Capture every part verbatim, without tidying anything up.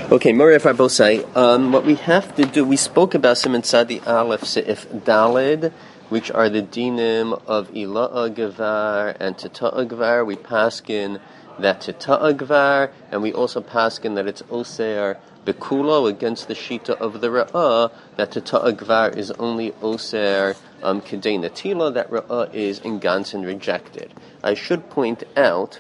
Okay, Mori Farbosai, um, what we have to do, we spoke about Siman Tzadi Aleph Seif Dalid, which are the dinim of Ila'a Gvar and Tita'a Gvar. We paskin that Tita'a Gvar, and we also paskin that it's Oser Bekulo against the Shita of the Ra'ah, that Tita'a Gvar is only Oser um, Kedei Natila, that Ra'ah is Inganz and rejected. I should point out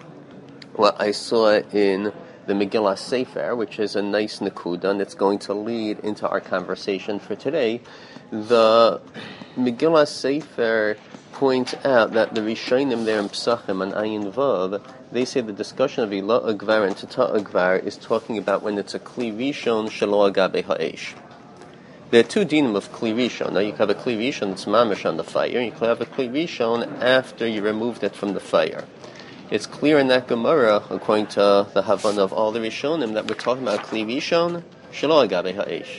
what I saw in the Megillah Sefer, which is a nice nekuda, and it's going to lead into our conversation for today. The Megillah Sefer points out that the Rishonim there in Psachim and Ayin Vav, they say the discussion of Ila'a Gvar and Tita'a Gvar is talking about when it's a Kli Rishon Shelo Agabe Ha'esh. There are two dinim of Kli Rishon. Now you can have a Kli Rishon that's mamish on the fire, and you can have a Kli Rishon after you removed it from the fire. It's clear in that Gemara, according to the Havana of all the Rishonim, that we're talking about Kli Rishon Shelo Agabe Ha'esh.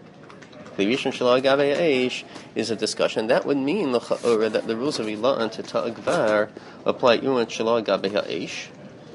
Kli Rishon Shelo Agabe Ha'esh is a discussion. That would mean l'cha'ora that the rules of Ila'a and Tita'a Gvar apply even Shelo Agabe Ha'esh,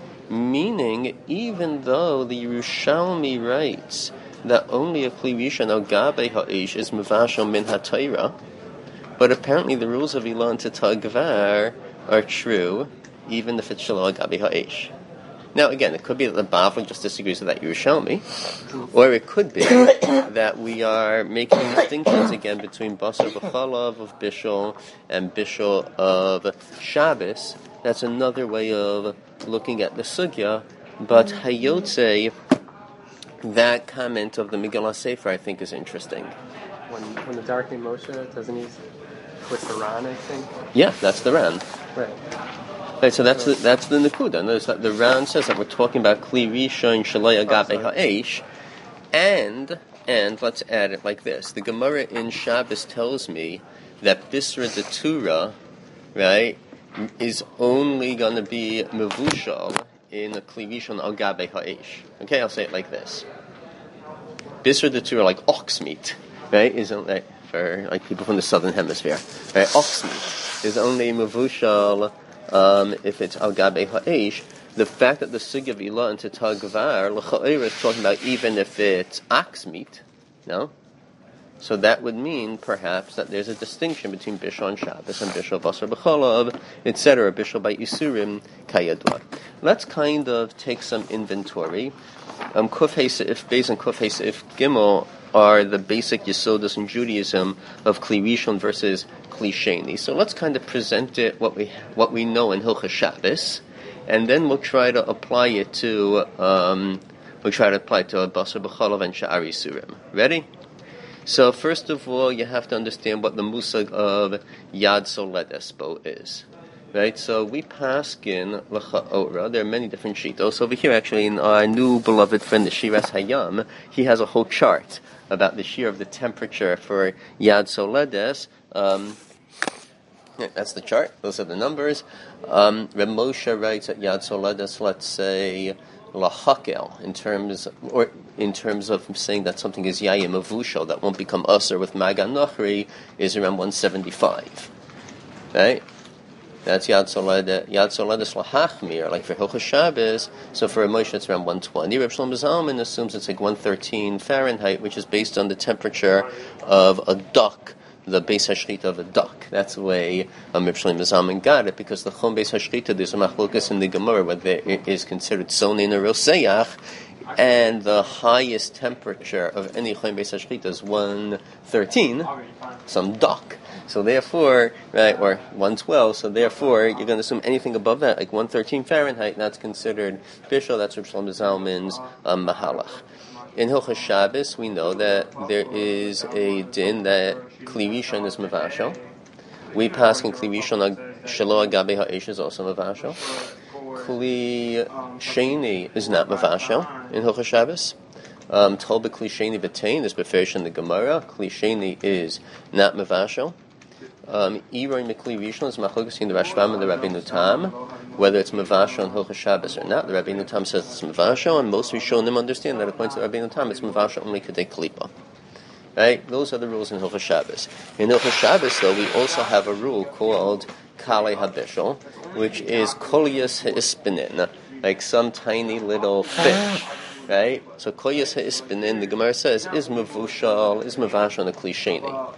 meaning even though the Yerushalmi writes that only a Kli Rishon Agabe Ha'esh is Mevashel Min HaTorah, but apparently the rules of Ila'a and Tita'a Gvar are true even if it's Shelo Agabe Ha'esh. Now, again, it could be that the Bavli just disagrees with that Yerushalmi, or it could be that we are making distinctions again between Basar B'chalav of Bishul and Bishul of Shabbos. That's another way of looking at the sugya, but Hayotze, that comment of the Megillah Sefer, I think, is interesting. When when the darkening Moshe, doesn't he twist the Ran, I think? Yeah, that's the Ran. Right. Right, so that's the, that's the Nekuda. Notice that the Ran says that we're talking about Kli Rishon Shelo Agabe Ha'esh, and, and let's add it like this. The Gemara in Shabbos tells me that Bisra Detura, right, is only going to be Mevushal in a Kli Rishon Agabe Ha'esh. Okay, I'll say it like this. Bisra Detura, like ox meat, right, isn't like, for like people from the southern hemisphere, right, ox meat is only Mevushal Um, if it's al gabe ha'esh. The fact that the sugya of Ila'a and Tita'a Gvar l'cha'ira is talking about even if it's ox meat, no? So that would mean perhaps that there's a distinction between Bishul on Shabbos and Bishul Basar B'chalav, et cetera. Bishul by Isurim kayadua. Let's kind of take some inventory. Um, Kuf Seif Beis and Kuf Seif Gimel are the basic Yesodas in Judaism of Kli Rishon versus Kli Sheni. So let's kind of present it what we what we know in Hilchos Shabbos, and then we'll try to apply it to um, we'll try to apply it to Basar B'chalav and Sha'ar Yisurim. Ready? So first of all, you have to understand what the musag of Yad Soledes bo is. Right, so we paskin l'cha'ora. There are many different shitos. Over here, actually, in our new beloved friend, the Shiras Hayam, he has a whole chart about the shear of the temperature for Yad Soledes. Um, yeah, that's the chart. Those are the numbers. Um, Reb Moshe writes at Yad Soledes, let's say lahakel, in terms or in terms of saying that something is yayim avushal that won't become usher with magan nachri, is around one seventy-five. Right. That's Yad Soledes, Yad Soledes lahachmir, like for Hilchos Shabbos. So for a Moshe, it's around one twenty. Reb Shlomo Zalman assumes it's like one thirteen Fahrenheit, which is based on the temperature of a duck, the Beis Hashchita of a duck. That's the way um, Reb Shlomo Zalman got it, because the Chom Beis Hashchita, there's a machlokas in the Gemara whether it is considered sonin or roseach, and the highest temperature of any Chom Beis Hashchita is one thirteen, some duck. So therefore, right, or one twelve, so therefore, you're going to assume anything above that, like one thirteen Fahrenheit, that's considered Bishul. That's Reb Shlomo Zalman's um, Mahalach. In Hilchos Shabbos, we know that there is a din that Kli Rishon is Mevashel. We pass in Kli Rishon Shelo Agabe Ha'esh is also Mevashel. Kli Sheni is not Mevashel in Hilchos Shabbos. Um, Tol B'Kli Sheni B'Tein is Beferish in the Gemara. Kli Sheni is not Mevashel. Um, Iroy Mikli Rishon is machlokas in the Rashbam and the Rabbeinu Tam, whether it's Mevashel and Hilchos Shabbos or not. The Rabbeinu Tam says it's Mevashel, and most Rishonim understand that according to the Rabbeinu Tam, it's Mevashel only Kedei Klipa. Right? Those are the rules in Hilchos Shabbos. In Hilchos Shabbos, though, we also have a rule called Kalei HaBishul, which is Kolias Ha'Ispinin, like some tiny little fish. right? So koyas ha'isbinin, the Gemara says, is mavushal, is mavash on a klisheni.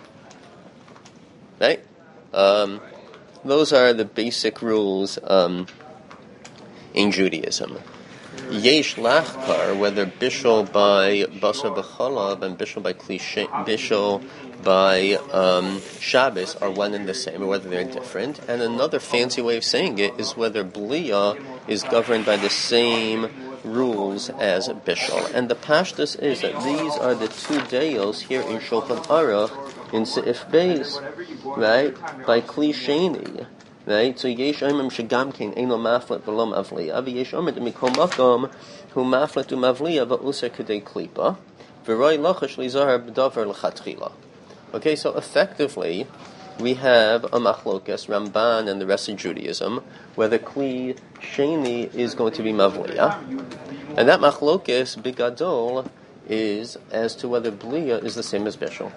Right? Um, those are the basic rules um, in Judaism. Yesh lachkar, whether bishul by basar b'chalav and bishul by klishe, bishul by um, Shabbos are one and the same, or whether they're different. And another fancy way of saying it is whether Blia is governed by the same rules as bishul. And the pashtus is that these are the two deals here in Shulchan Aruch in Seif Beis, right? By klisheni. Right? So yesh omrim shegam kein eino maflet v'lo mavliya, v'yesh omrim mikol makom hu maflet u'mavliya v'user kedei klipa, v'roi lachash lizahar b'davar l'chatchila. Okay, so effectively, we have a machlokas, Ramban and the rest of Judaism, where the kli sheni is going to be mavliya, and that machlokas bigadol is as to whether blia is the same as bishul.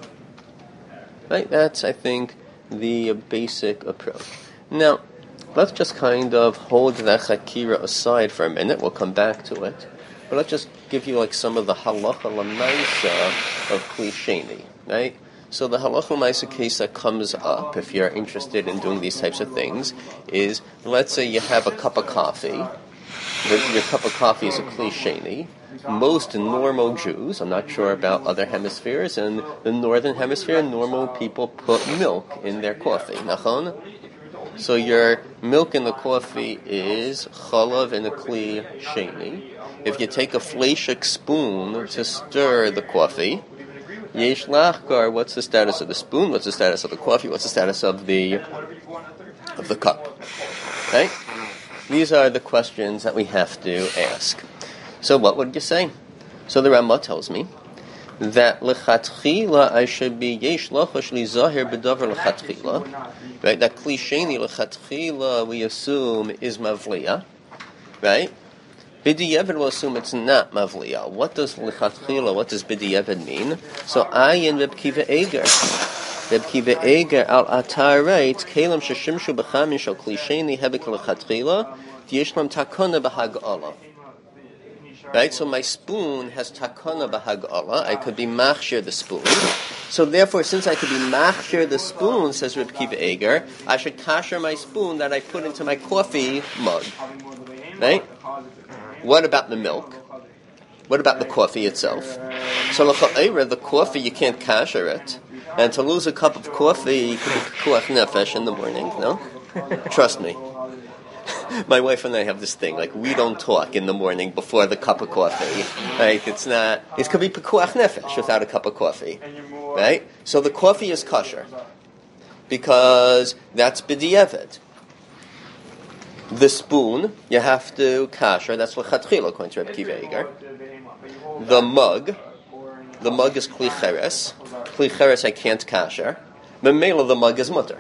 Right? That's, I think, the basic approach. Now, let's just kind of hold that chakira aside for a minute. We'll come back to it. But let's just give you like some of the halacha l'maisa of kli sheni, right? So the halacha l'maisa case that comes up, if you're interested in doing these types of things, is, let's say you have a cup of coffee. Your cup of coffee is a kli sheni. Most normal Jews, I'm not sure about other hemispheres, in the northern hemisphere, normal people put milk in their coffee. Nachon? So your milk in the coffee is chalav in a kli sheni. If you take a fleshik spoon to stir the coffee, yesh lachkar, what's the status of the spoon? What's the status of the coffee? What's the status of the of the cup? Right? These are the questions that we have to ask. So what would you say? So the Ramah tells me that lechatchila I should be yesh lachash li zahir b'davar lechatchila, right? That klisheni lechatchila we assume is mavliya, right? B'di'evid will assume it's not mavliya. What does lechatchila? What does b'di'evid mean? So I in Reb Kiva Eger, Reb Kiva Eger al atar writes kelim sheshimshu b'chamin shel klisheni hebek lechatchila yeshlam takona b'hagala. Right, so my spoon has takana b'hagala. I could be machshir the spoon. So therefore, since I could be machshir the spoon, says Reb Kiva Eger, I should kasher my spoon that I put into my coffee mug. Right? What about the milk? What about the coffee itself? So l'cha'era, the coffee you can't kasher it, and to lose a cup of coffee, you could be pekuach nefesh in the morning. No, trust me. My wife and I have this thing, like, we don't talk in the morning before the cup of coffee, right? It's not, it could be pekuach nefesh without a cup of coffee, right? So the coffee is kosher, because that's b'di'evid. The spoon, you have to kasher, that's l'chatchila, according to Reb Kiva Eger. The mug, the mug is kli cheres. Kli cheres I can't kasher. Memela, the mug is mutter.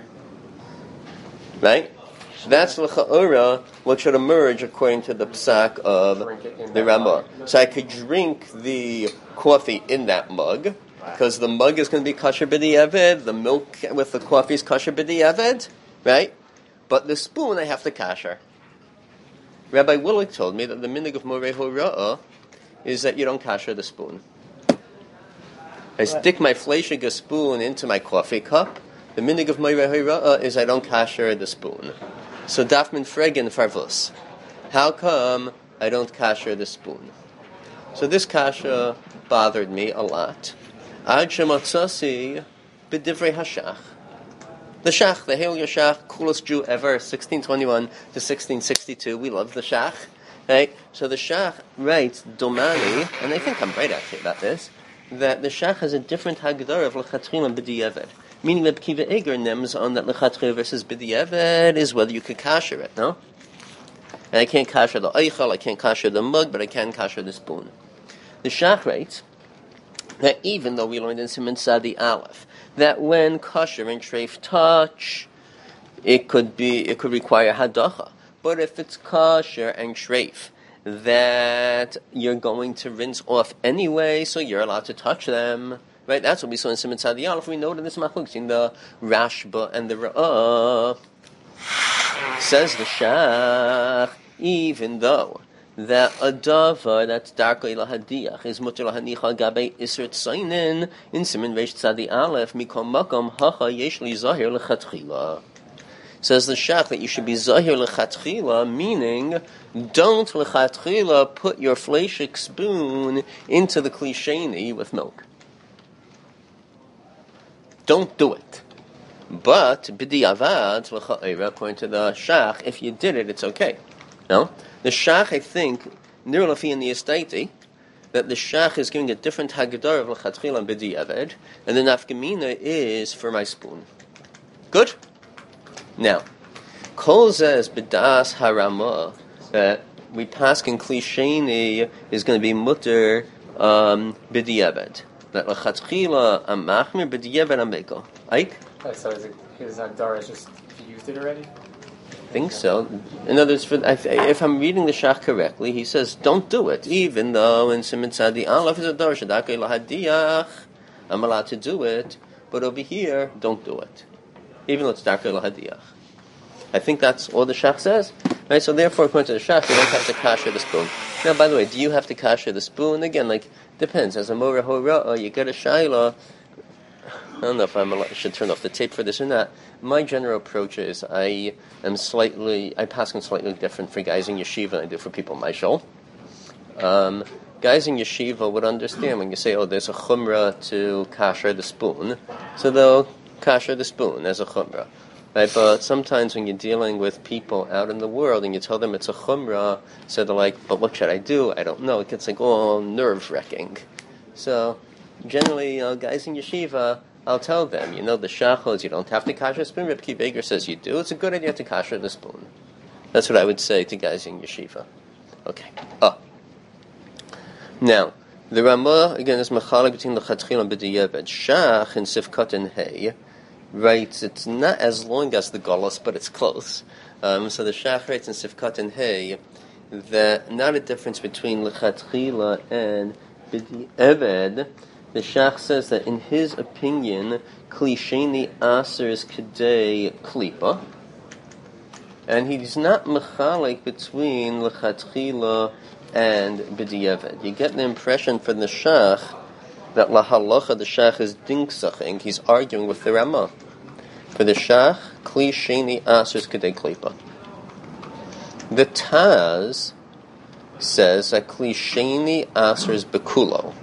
Right? That's l'cha'ora what should emerge according to the psak of the Ramah. So I could drink the coffee in that mug, because the mug is going to be kosher b'di'evid, the milk with the coffee is kosher b'di'evid, right? But the spoon I have to kasher. Rabbi Willig told me that the minig of Moreh Hora'ah is that you don't kasher the spoon. I stick my fleshig spoon into my coffee cup. The minig of Moreh Hora'ah is I don't kasher the spoon. So Dafmin Fregen Farvus. How come I don't kasher the spoon? So this kasha bothered me a lot. Ad shematzasi b'divrei hashach. The Shach, the Hail Yashach, coolest Jew ever, sixteen twenty-one to sixteen sixty-two. We love the Shach, right? So the Shach writes, Domani, and I think I'm right actually about this, that the Shach has a different Hagdar of L'chatchila and B'di'evid. Meaning that Kiva Eger nems on that L'chatchila versus B'di'evid is whether you can kasher it, no? And I can't kasher the eichel, I can't kasher the mug, but I can kasher the spoon. The Shach writes that even though we learned in Siman Sadi Aleph, that when kosher and treif touch, it could be, it could require hadacha. But if it's kosher and treif, that you're going to rinse off anyway, so you're allowed to touch them. Right? That's what we saw in Siman Sadi Aleph. We noted this machlokes in the Rashba and the Ra'ah. Says the Shach, even though that a davar that's darkei lahadiach is mutter lahanicha gabe isert tzainin in siman reish tzadi aleph mikom makom hacha yesh li zahir lechatchila. Says the Shach that you should be zahir lechatchila, meaning don't lechatchila put your fleishik spoon into the kli sheni with milk. Don't do it. But b'diavad l'cha'ira, according to the Shach, if you did it, it's okay. No, the Shach, I think, nir lafi in the estaiti, that the Shach is giving a different haggadah of l'chatchila and b'diavad, and the nafkamina is for my spoon. Good. Now, Kol says b'das harama that we pass in kli sheni is going to be mutter um, b'diavad. That l'chatchila amachmir b'diavad ameko. Ike? Oh, so is it, his Hagdara is just, if you used it already? I think so. In other words, for, if I'm reading the Shach correctly, he says, don't do it, even though in Siman Tzadi Aleph is a dar shadakei lahadiach, I'm allowed to do it, but over here, don't do it, even though it's darkei lahadiach. I think that's all the Shach says. Right, so therefore, according to the Shach, you don't have to kasher the spoon. Now, by the way, do you have to kasher the spoon? Again, like, depends. As a mora hora, you get a shayla. I don't know if I'm allowed, should turn off the tape for this or not. My general approach is I am slightly, I pass on slightly different for guys in yeshiva than I do for people in my shul. Um, guys in yeshiva would understand when you say, oh, there's a chumrah to kasher the spoon, so they'll kasher the spoon as a chumrah. Right, but sometimes when you're dealing with people out in the world and you tell them it's a chumrah, so they're like, but what should I do? I don't know. It gets like all nerve-wracking. So generally, you know, guys in yeshiva, I'll tell them, you know, the shachos, you don't have to kasher spoon. Reb Kiva Eiger says you do. It's a good idea to kasher the spoon. That's what I would say to guys in yeshiva. Okay. Oh. Now, the Ramah, again, is mechalik between the chatchil and b'diavad. Shach in Sifkat and Hay writes, it's not as long as the Golos, but it's close. Um, so the Shach writes in Sifkat and Hay that not a difference between lechatchila and b'diavad. The Shach says that in his opinion, kli sheni asers kedei klipa, and he's not mechalik between lechatchila and b'diavad. You get the impression from the Shach that la halacha the Shach is dinksaching. He's arguing with the Ramah. For the Shach, kli sheni asers kedei klipa. The Taz says that kli sheni asers bekulo.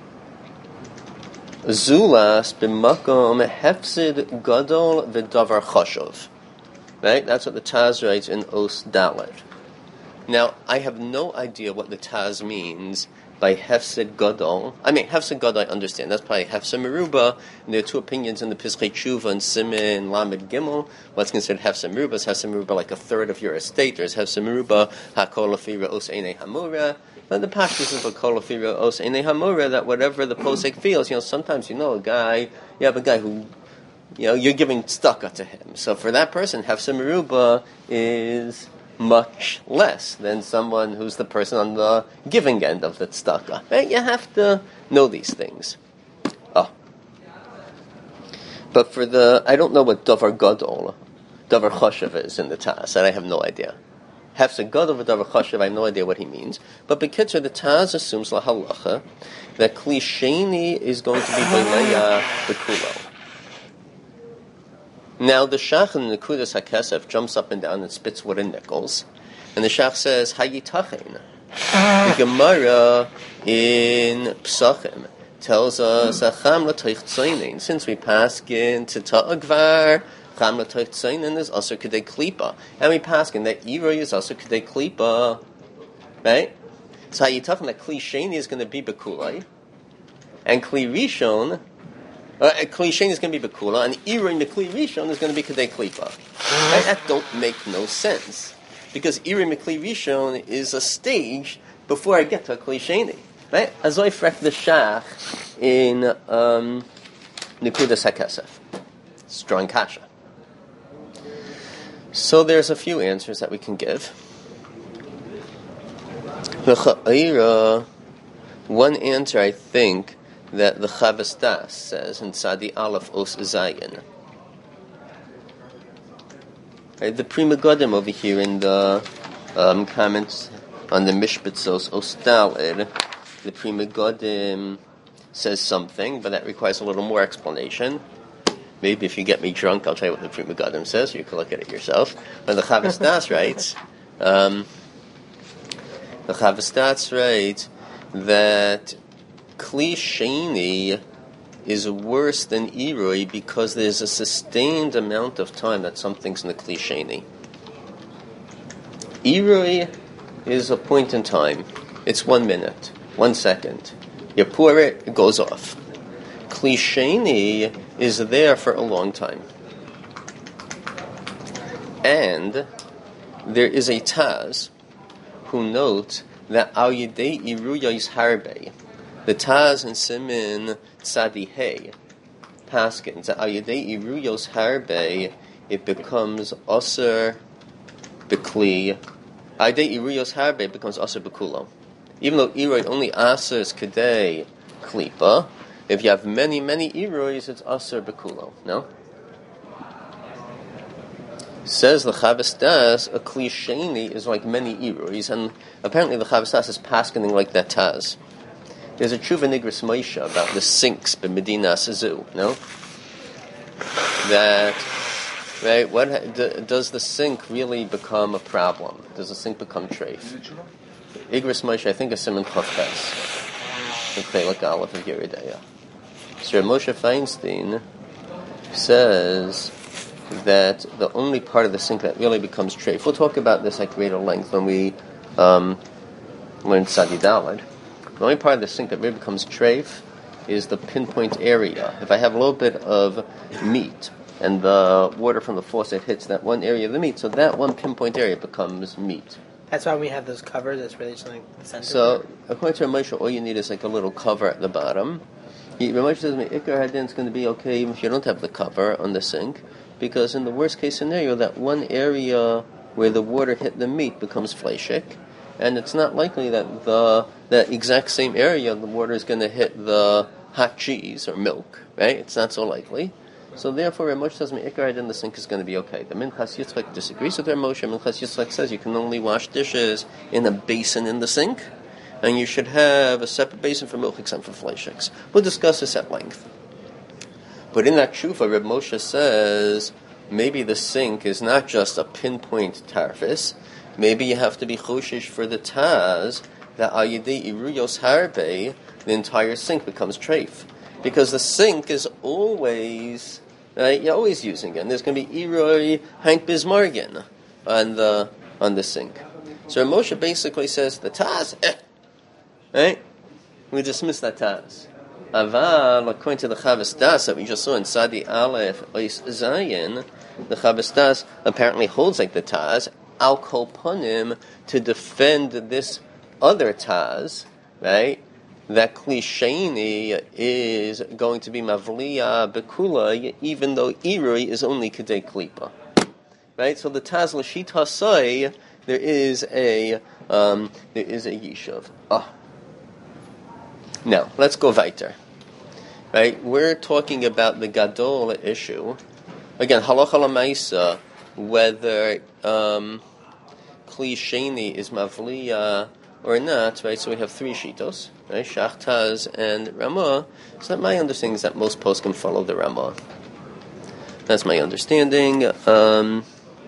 Zulas b'makom hefsid gadol v'davar chashov. Right? That's what the Taz writes in Os Dalet. Now, I have no idea what the Taz means by hefsid gadol. I mean, hefsid gadol I understand. That's probably hefsid meruba. And there are two opinions in the Pischei Tshuva and Siman Lamed Gimel. What's considered hefsid meruba is hefsid meruba like a third of your estate. There's hefsid meruba hakol afira os einei hamura. But the pashtus is hakol afira os einei hamura, that whatever the posek feels, you know, sometimes you know a guy, you have a guy who, you know, you're giving tzedakah to him. So for that person, hefsid meruba is much less than someone who's the person on the giving end of the tzedakah. Right? You have to know these things. Oh. But for the, I don't know what davar gadol, davar chashav is in the Taz, and I have no idea. Hefsed gadol v'davar chashav, I have no idea what he means. But Bekitzer, the Taz assumes la halacha that kli sheni is going to be b'leya b'kulo. Now the Shach in the Nekudas HaKesef jumps up and down and spits wooden nickels, and the Shach says, Hayitachein. The Gemara in Psachim tells us, Acham l'toich tzainin. Since we pass in to Ta'agvar, Cham l'toich tzainin is also kedei klipa. And we pass in that Ira is also kedei klipa. Right? So Hayitachein, that Kli Sheni is going to be Bekulai, and Kli Rishon, Uh, Kli Sheni is going to be Bekula, and Irin the Kli Rishon is going to be Kedei Klipa. Right? That don't make no sense. Because Irin the Kli Rishon is a stage before I get to a Kli Sheni. Right? As I frek the Shach in um, Nekudas HaKesef. Strong kasha. So there's a few answers that we can give. One answer, I think, that the Chavas Das says in Tzadi Aleph Os Zayin. Right, the Prima Godim over here in the um, comments on the Mishpatzos Ostalid, the Pri Megadim says something, but that requires a little more explanation. Maybe if you get me drunk, I'll tell you what the Pri Megadim says, you can look at it yourself. But the Chavos Das writes, um, the Chavos Das writes that Kli Sheni is worse than Irui because there's a sustained amount of time that something's in the Kli Sheni. Irui is a point in time. It's one minute, one second. You pour it, it goes off. Kli Sheni is there for a long time. And there is a Taz who notes that Al Yidei Iruyos Harbe, the Taz and Simin Tzadi Hey, Paskins, that Al Yidei Iruyos Harbe, it becomes Aser Bekli. Al Yidei Iruyos Harbe becomes Aser Bekulo. Even though Irui only Asers Kedei Klipa, if you have many, many Iruis, it's Aser Bekulo. No? Says the Chavos Das, a Kli Sheni is like many Iruis, and apparently the Chavos Das is paskening like that Taz. There's a Tshuva Nigris Moshe about the sinks b'Medina Sazu, no? That, right, what, d- does the sink really become a problem? Does the sink become treif? Igris Moshe, I think, is Simon Chavtes. The Chelak Aleph of Yeridaya. So Moshe Feinstein says that the only part of the sink that really becomes treif, we'll talk about this at greater length when we um, learn Tzadi Daled. The only part of the sink that really becomes treif is the pinpoint area. If I have a little bit of meat and the water from the faucet hits that one area of the meat, so that one pinpoint area becomes meat. That's why we have those covers. That's really something center. So, according to Ramosha, all you need is like a little cover at the bottom. Ramosha says, Ikar Hadin is going to be okay even if you don't have the cover on the sink, because in the worst case scenario, that one area where the water hit the meat becomes fleshik, and it's not likely that the that exact same area the water is going to hit the hot cheese or milk, right? It's not so likely. So therefore, Ramosha says, Ikar Hadin, the sink is going to be okay. The Minchas Yitzchak disagrees with Ramosha. Minchas Yitzchak says you can only wash dishes in a basin in the sink, and you should have a separate basin for milchiks and for fleishiks. We'll discuss this at length. But in that tshuva, Reb Moshe says maybe the sink is not just a pinpoint tarfis. Maybe you have to be choshish for the taz that al yedei iruyos harbe, the entire sink becomes treif, because the sink is always right. You're always using it. And there's going to be iroy hank bismargin on the on the sink. So Reb Moshe basically says the taz, eh, right? We dismiss that taz. Aval, according to the Chavos Das that we just saw in Sadi Aleph Ois Zayin, the Chavos Das apparently holds like the Taz, al kol panim, to defend this other Taz, right? That Kli Sheni is going to be Mavliya Bekula, even though Irui is only Kedei Klipa. Right? So the Taz L'shita Sai, there is a, um, there is a Yishuv. Ah. Now, let's go weiter. Right? We're talking about the Gadol issue. Again, halacha l'maisa, whether um, Kli Sheni is Mavliya or not, right? So we have three shitos, right? Shach, Taz, and Ramah. So that my understanding is that most posts can follow the Ramah. That's my understanding. Um,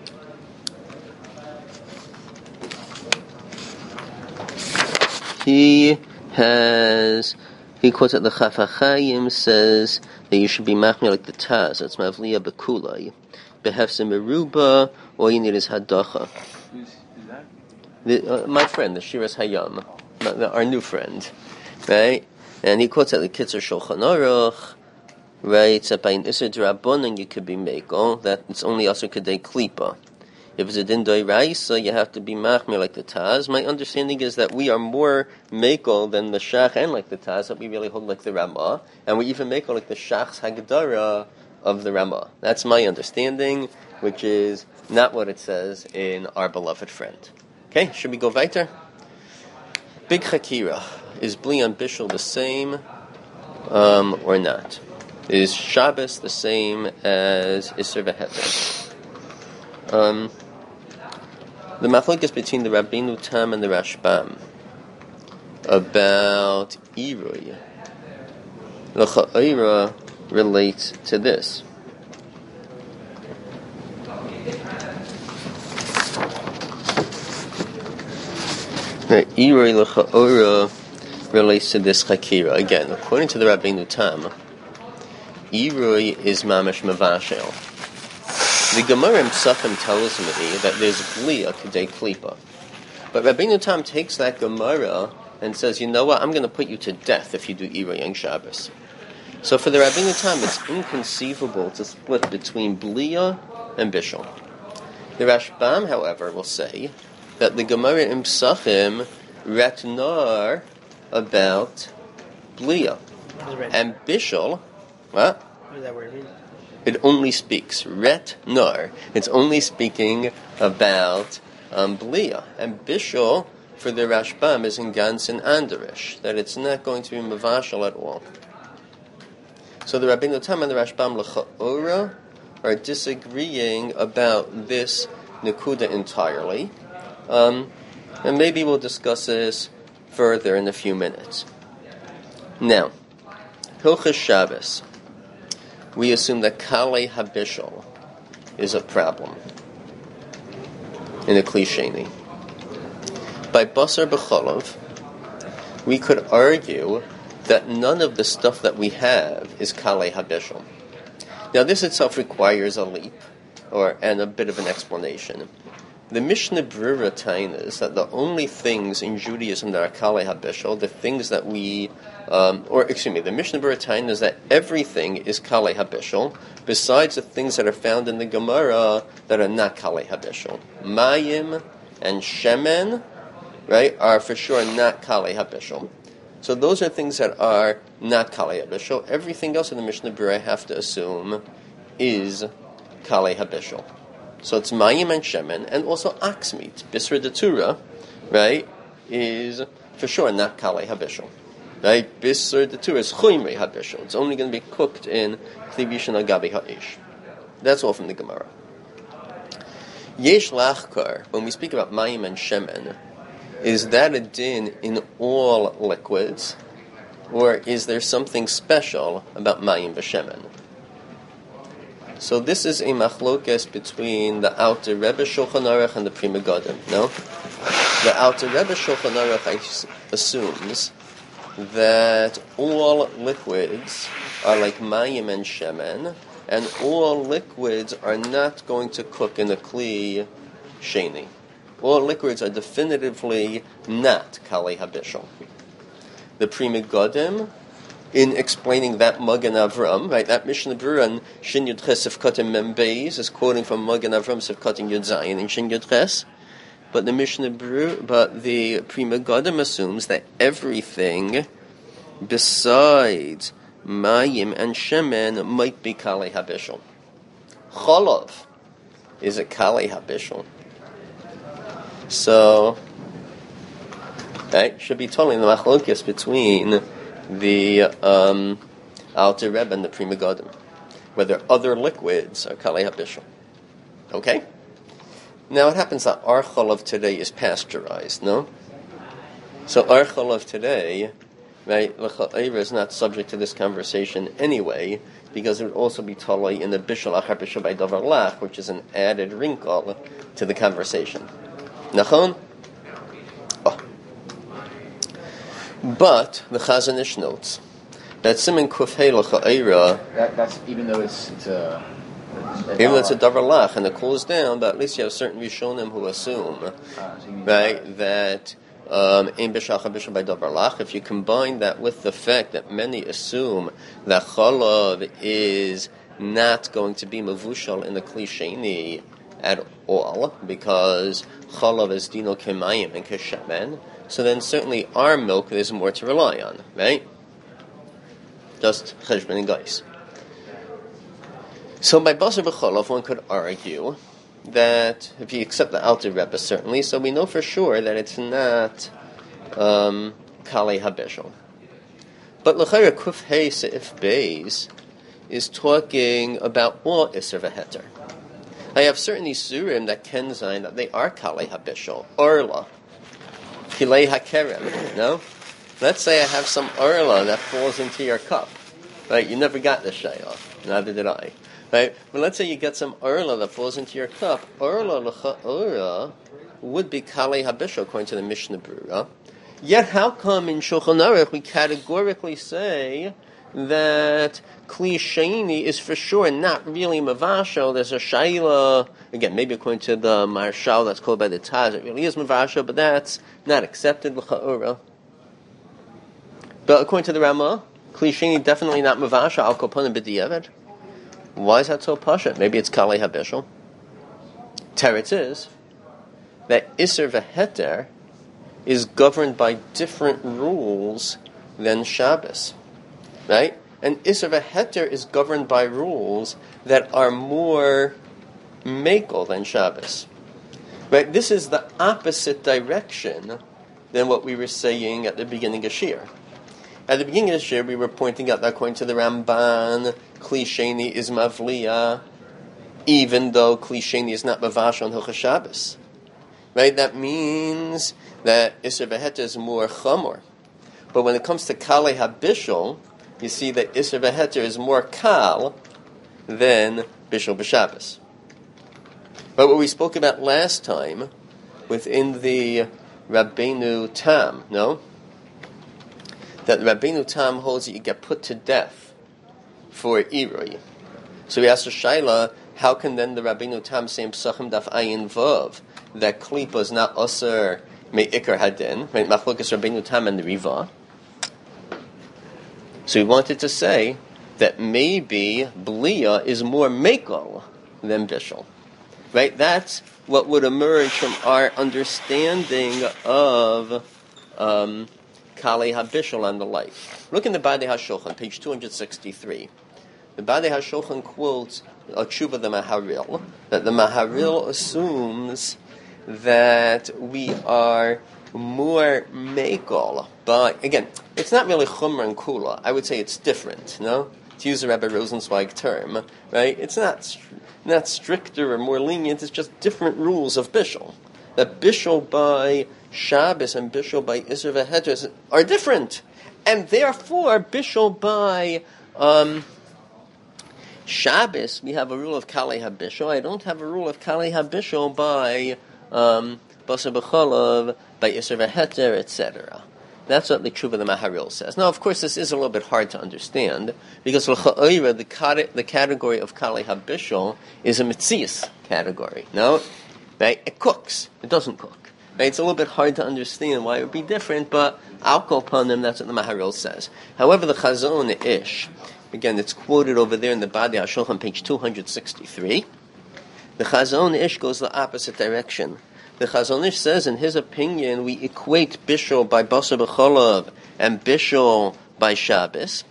he has, he quotes that the Chaf HaChaim says that you should be machmir like the Taz. It's Mavliya Bekulai. Behefse Meruba, all you need is Hadacha. Who's, who's that? The, uh, my friend, the Shiras Hayam, my, our new friend, right? And he quotes that the Kitzur Shulchan Aruch, right? That by an Isser D'Rabbanan you could be Mekel, that it's only Asur Kedei Klipa. If it's a din doiraisa, you have to be machmir like the Taz. My understanding is that we are more mekel than the Shach and like the Taz, that we really hold like the Ramah, and we even mekel like the Shach's Hagdara of the Ramah. That's my understanding, which is not what it says in our beloved friend. Okay, should we go weiter? Big Chakira. Is Blian Bishul the same um, or not? Is Shabbos the same as Isser V'Heter? Um... the machlokes between the Rabbeinu Tam and the Rashbam about Irui, l'cha'ira relates to this. Irui l'cha'ira relates to this chakira. Again, according to the Rabbeinu Tam, Irui is mamash mavashel. The Gemara in Psachim tells me that there's bliya k'dei klipa. But Rabbeinu Tam takes that Gemara and says, you know what, I'm going to put you to death if you do Irui on Shabbos. So for the Rabbeinu Tam, it's inconceivable to split between bliya and bishul. The Rashbam, however, will say that the Gemara in Psachim retnar about bliya. And bishul, what? What does that word mean? It only speaks ret nar. It's only speaking about um, bliya. And bishul for the Rashbam is in Gans and Andarish, that it's not going to be mavashal at all. So the Rabbeinu Tam and the Rashbam l'cha'ora are disagreeing about this nekuda entirely, um, and maybe we'll discuss this further in a few minutes. Now, Hilchos Shabbos. We assume that Kalei Habishal is a problem in a klisheni. By Basar B'cholov, we could argue that none of the stuff that we have is Kalei Habishal. Now, this itself requires a leap, or and a bit of an explanation. The Mishnah Brura is that the only things in Judaism that are Kalei Habishal, the things that we Um, or, excuse me, the Mishnah Berurah is that everything is Kalei Habishal, besides the things that are found in the Gemara that are not Kalei Habishal. Mayim and Shemen, right, are for sure not Kalei Habishal. So those are things that are not Kalei Habishal. Everything else in the Mishnah Berurah, I have to assume, is Kalei Habishal. So it's Mayim and Shemen, and also ox meat, Bisra Datura, right, is for sure not Kalei Habishal. Right, Bisr the two is Choimrei Habishal. It's only going to be cooked in Klivishan Agabi Ha'ish. That's all from the Gemara. Yesh Lachkar, when we speak about Mayim and Shemen, is that a din in all liquids, or is there something special about Mayim v'Shemen? So this is a machlokes between the Alter Rebbe Shulchan Aruch and the Pri Megadim. No, the Alter Rebbe Shulchan Aruch assumes that all liquids are like mayim and shemen, and all liquids are not going to cook in a kli sheni. All liquids are definitively not Kalei Habishal. The Pri Megadim, in explaining that Magen Avram, right, that Mishnah Berurah and Shin Yud Ches Sefkatim Mem Beis is quoting from Magen Avram Sefkatim Yud Zayin in Shin Yud Ches. But the Mishnah Berurah, but the Pri Megadim assumes that everything besides Mayim and Shemen might be Kalei Habishal. Cholov is a Kalei Habishal. So, right, should be totally the machlokes between the um, Alter Rebbe and the Pri Megadim, whether other liquids are Kalei Habishal. Okay? Now it happens that our cholov today is pasteurized, no? So our cholov today, right, l'cha'ira is not subject to this conversation anyway, because it would also be totally in the bishul achar bishul by davar lach, which is an added wrinkle to the conversation. Nachon? Oh. But the Chazon Ish notes that Siman Kufhei l'cha'ira, that, that's even though it's, it's a even though it's a davar lach and it cools down, but at least you have certain Rishonim who assume, uh, so right, that ein b'shacha b'shal by davar lach. If you combine that with the fact that many assume that chalav is not going to be mavushal in the kli sheni at all, because chalav is dino kemayim and keshemen, so then certainly our milk there's more to rely on, right? Just cheshbon and gais. So by Basar B'cholov, one could argue that, if you accept the Alter Rebbe, certainly, so we know for sure that it's not um, Kalei Habishal. But L'chayra Kuf Hei Se'if Beis is talking about all Isser V'Heter. I have certain isurim that ken zayin that they are kalei habishol. Orla. Kilei hakerem. No? Let's say I have some orla that falls into your cup. Right? You never got this shayla. Neither did I. Right? But let's say you get some orla that falls into your cup. Orla l'cha'ora would be kalei habishol according to the Mishnah Brura. Yet how come in Shulchan Aruch we categorically say that Kli Sheni is for sure not really Mavashal? There's a Shaila, again, maybe according to the Marshal that's called by the Taz, it really is Mavashal, but that's not accepted, L'cha'ora. But according to the Ramah, Kli Sheni definitely not Mavashal, Al Koponim B'diavad. Why is that so pasha? Maybe it's Kalei HaBishul. Teretz is that Isser V'Heter is governed by different rules than Shabbos, right? And Isser V'Heter is governed by rules that are more makel than Shabbos, right? This is the opposite direction than what we were saying at the beginning of Shir. At the beginning of Shir, we were pointing out that according to the Ramban, Kli Sheni is Mavliya, even though Kli Sheni is not Mavash on Hilchos Shabbos. Right? That means that Isser V'Heter is more chamor. But when it comes to Kalei HaBishul, you see that Isser V'Heter is more kal than Bishul B'Shabbos. But what we spoke about last time, within the Rabbeinu Tam, no? That Rabbeinu Tam holds that you get put to death for Irui. So we asked the Shaila, how can then the Rabbeinu Tam say in Psachim Daf Ayin Vav that Klipa is not Aser Me'ikar Hadin, right? Machlokas Rabbeinu Tam and the Riva. So we wanted to say that maybe Blia is more Mekel than Bishul. Right? That's what would emerge from our understanding of um, Kalei HaBishul and the like. Look in the Badei HaShulchan, page two hundred sixty-three. The Badei HaShulchan quotes a tshuva the Maharil, that the Maharil assumes that we are more mekel, but again, it's not really chumra and kula. I would say it's different, no? To use the Rabbi Rosenzweig term, right? It's not not stricter or more lenient. It's just different rules of bishul. That bishul by Shabbos and bishul by Isser V'Heter are different, and therefore bishul by um, Shabbos we have a rule of Kalei HaBishul. I don't have a rule of Kalei HaBishul by um, Basar B'Cholav, by Isser V'Heter, et cetera. That's what the Tshuva the Maharil says. Now, of course, this is a little bit hard to understand, because l'cha'oira, the, cat- the category of Kalei HaBishul is a mitzias category, no? Right? It cooks. It doesn't cook. Right? It's a little bit hard to understand why it would be different, but I'll call upon them, that's what the Maharil says. However, the Chazon Ish, again, it's quoted over there in the Badei HaShulchan, page two hundred sixty-three. The Chazon Ish goes the opposite direction. The Chazon Ish says, in his opinion, we equate Bishul by Basar B'Cholav and Bishul by Shabbos.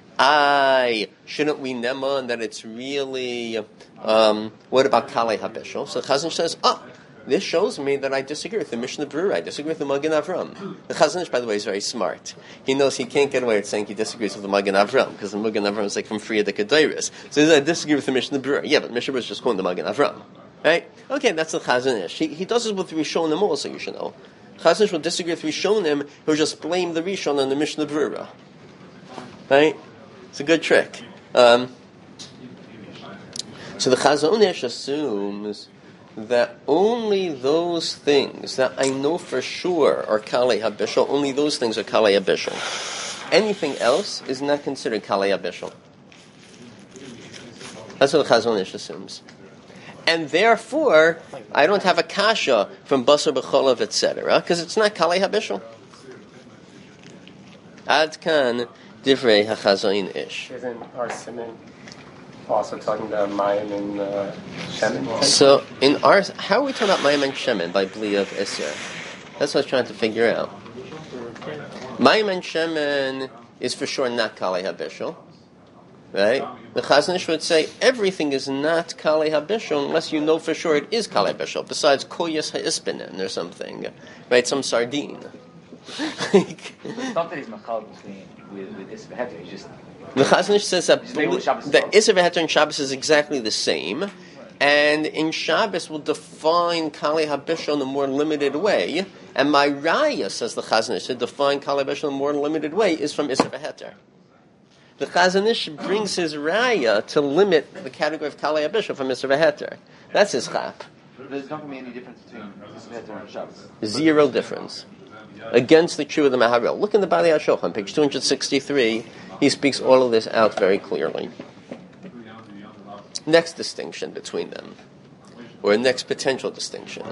I shouldn't we neman that it's really um, what about Kalei HaBishul? So the Chazon Ish says, ah, this shows me that I disagree with the Mishnah Brura. I disagree with the Magen Avram. The Chazon Ish, by the way, is very smart. He knows he can't get away with saying he disagrees with the Magen Avram, because the Magen Avram is like from Friya the Kedairis. So he says, I disagree with the Mishnah Brura. Yeah, but the Mishnah Brura is just quoting the Magen Avram. Right? Okay, that's the Chazon Ish. He, he does this with Rishonim also, you should know. Chazon Ish will disagree with Rishonim who just blame the Rishon on the Mishnah Brura. Right? It's a good trick. Um, so the Chazon Ish assumes that only those things that I know for sure are Kalei HaBishul, only those things are Kalei HaBishul. Anything else is not considered Kalei HaBishul. That's what the Chazon Ish assumes. And therefore, I don't have a kasha from Basar B'Cholav, et cetera, because it's not Kalei HaBishul. Ad kan divrei HaChazon Ish. Isn't our Simon also talking about Mayim and uh, Shemin? So, in our, how are we talking about Mayim and Shemin by Bli of Isser? That's what I was trying to figure out. Mayim and Shemin is for sure not Kalei HaBishul. Right? The Chazon Ish would say everything is not Kalei HaBishul unless you know for sure it is Kalei HaBishul, besides koyas ha'isbinin or something. Right? Some sardine. It's not that he's machal between with, with Isser V'Heter, he's just... The Chazon Ish says that, Just make it with Shabbos that as Isser V'Heter and Shabbos is exactly the same, And in Shabbos, we'll define Kali HaBishul in a more limited way. And my raya, says the Chazon Ish, to define Kali HaBishul in a more limited way is from Isser V'Heter. The Chazon Ish brings his raya to limit the category of Kali HaBishul from Isser V'Heter. That's his chap. There's not going to be any difference between Isser V'Heter and Shabbos. Zero difference. Against the true of the Maharil. Look in the Bali HaShulchan, page two sixty-three. He speaks all of this out very clearly. Next distinction between them, or next potential distinction.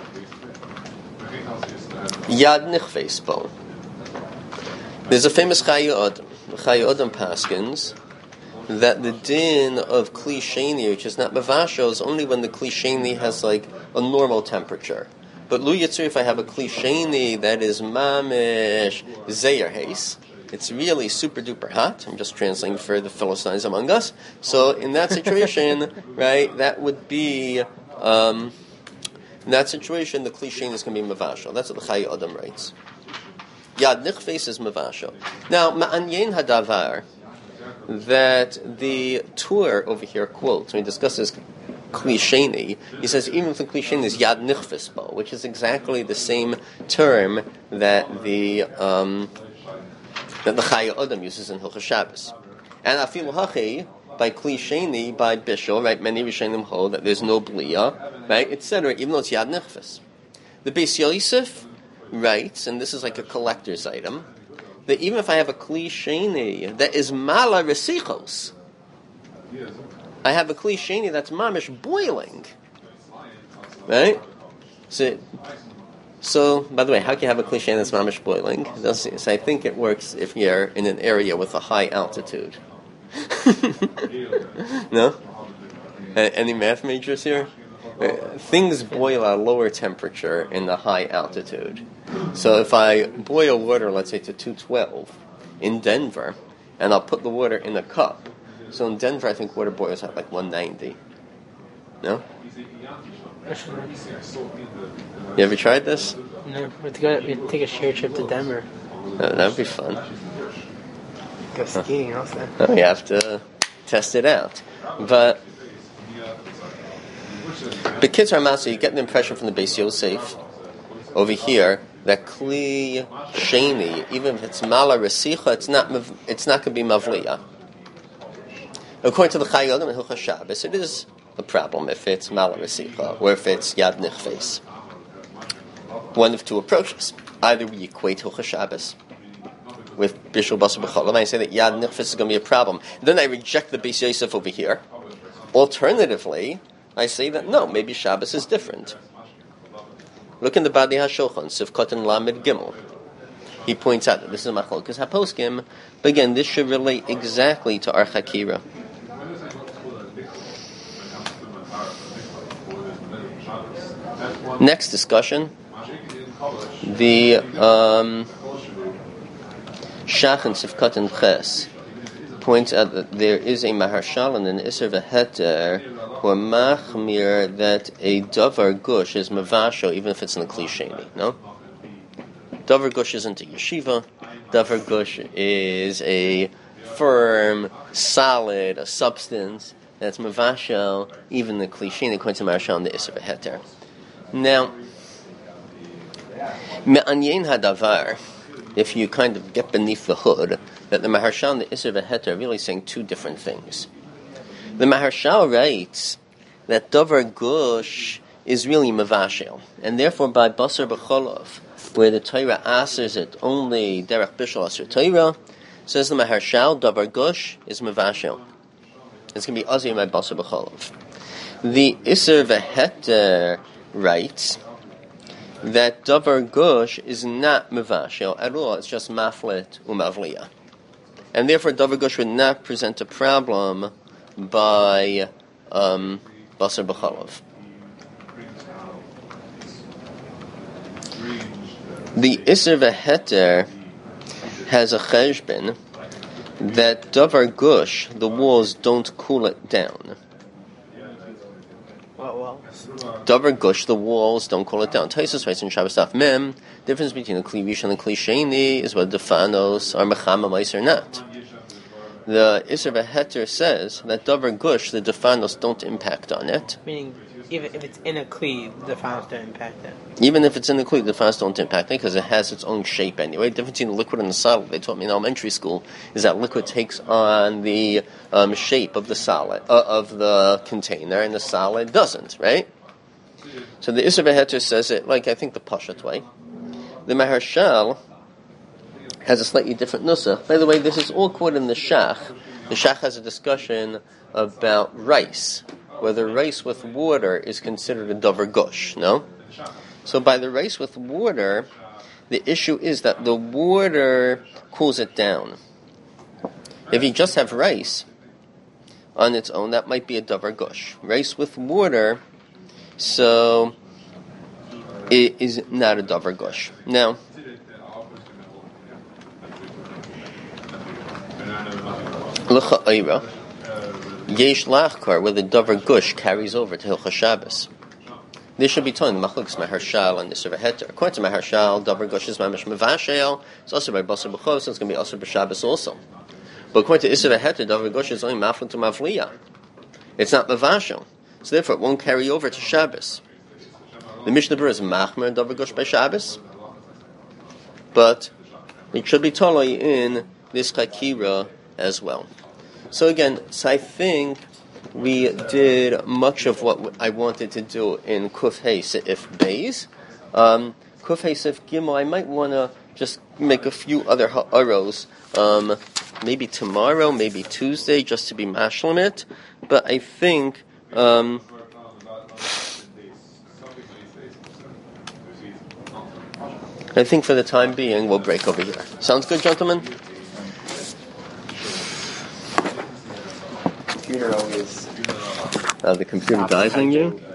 Yad Nichves Bo. There's a famous Chayei Adam. The Chayei Adam paskins that the din of Kli Sheni, which is not Mavasho, is only when the Kli Sheni has like a normal temperature. But Lu Yitzur, if I have a Kli Sheni that is Mamish Zeir Heis, it's really super duper hot. I'm just translating for the Philistines among us. So in that situation, right, that would be, um, in that situation, the Kli Sheni is going to be Mavasho. That's what the Chayei Adam writes. Yad Nichves is Mavasho. Now, Ma'anyen Hadavar, that the Tur over here quotes, when he discusses Kli Sheni, he says even if the Kli Sheni is Yad Nichves Bo, which is exactly the same term that the... Um, that the Chayei Adam uses in Hilchos Shabbos. And Afilu Hachi, by Kli Sheni, by Bishul, right, many Rishonim hold that there's no Blia, right, et cetera, even though it's Yad Nichves. The Beis Yosef writes, and this is like a collector's item, that even if I have a Kli Sheni that is Mala Resichos, I have a Kli Sheni that's Mamish boiling, right? So, So, by the way, how can you have a Kli Sheni that's mamish boiling? So I think it works if you're in an area with a high altitude. No? Any math majors here? Things boil at a lower temperature in the high altitude. So if I boil water, let's say to two twelve in Denver, and I'll put the water in a cup. So in Denver, I think water boils at like one ninety. No? You ever tried this? No, we have to go. We have to take a share trip to Denver. Oh, that'd be fun. Go skiing huh. also. Oh, you have to test it out. But the kids are master. You get the impression from the Beis Yosef over here that Kli Sheni, even if it's Mala Resicha, it's not. It's not going to be Mavliya. According to the Chayei Adam and Hilchos Shabbos, it is a problem if it's Mala Resicha or if it's Yad Nichves. One of two approaches. Either we equate Hilchos Shabbos with Bishul Basar B'Cholam, and I say that Yad Nichves is going to be a problem. Then I reject the Beis Yosef over here. Alternatively, I say that no, maybe Shabbos is different. Look in the Bali HaShulchan, Sivkot and Lamed Gimel. He points out that this is a Machlokes HaPoskim, but again, this should relate exactly to our Chakira. Next discussion, the um, Shach and Sivkot and Ches points out that there is a Maharshal and an Isser V'Heter who are machmir that a Davar Gush is Mavasho even if it's in the Kli Sheni, no? Davar Gush isn't a yeshiva. Davar Gush is a firm, solid, a substance that's Mavasho even the Kli Sheni according to Maharshal and the Isser V'Heter. Now, Me'anyen Hadavar, if you kind of get beneath the hood, that the Maharshal and the Isser V'Heter are really saying two different things. The Maharshal writes that Davar Gush is really Mavashel, and therefore by Basar B'Cholov, where the Torah asers it only Derech Bishul Asher Torah, says the Maharshal, Davar Gush is Mavashel. It's going to be Azir by Basar B'Cholov. The Isser V'Heter writes that Davar Gush is not Mavashel at all, it's just Maflet Umavliya. And therefore Davar Gush would not present a problem by um, Basar B'Cholov. The Isser V'Heter has a cheshbon that Davar Gush, the walls don't cool it down. What walls? Davar Gush, the walls don't cool it down. Taisus writes in Shabbos Daf Mem, difference between the Kli Rishon and the Kli Sheni is whether the Fanos are Mechama Mice or not. the Isser V'Heter says that Davar Gush, the Defanos don't impact on it. Meaning, even if it's in a Kli, the Defanos don't impact it. Even if it's in the Kli, the Defanos don't impact it because it has its own shape anyway. The difference between the liquid and the solid, they taught me in elementary school, is that liquid takes on the um, shape of the solid, uh, of the container, and the solid doesn't, right? So the Isser V'Heter says it like, I think, the Pashat way. The Maharshal has a slightly different nusach. By the way, this is all quoted in the Shach. The Shach has a discussion about rice, whether rice with water is considered a davar gush, no? So by the rice with water, the issue is that the water cools it down. If you just have rice on its own, that might be a davar gush. Rice with water, so it is not a davar gush. Now, L'cha'ira, yesh lachkar, where the davar gush carries over to Hilchas Shabbos. This should be told in the Machlokes Maharshal and Isser V'Heter. According to Maharshal, davar gush is mamish mevashel. It's also by basar b'chos, so it's going to be also b'Shabbos also. But according to Isser V'Heter, davar gush is only maflik to mavliya. It's not mevashel, so therefore it won't carry over to Shabbos. The Mishnah Berurah is machmer davar gush by Shabbos, but it should be told in this chakira as well. So again, so I think we did much of what I wanted to do in Kuf Hey Seif Beis. Um, Kuf Hey Seif Gimel, I might want to just make a few other ha'aros, um, maybe tomorrow, maybe Tuesday, just to be mashlim it. But I think um, I think for the time being, we'll break over here. Sounds good, gentlemen? Computer always. Uh, the computer dies on you?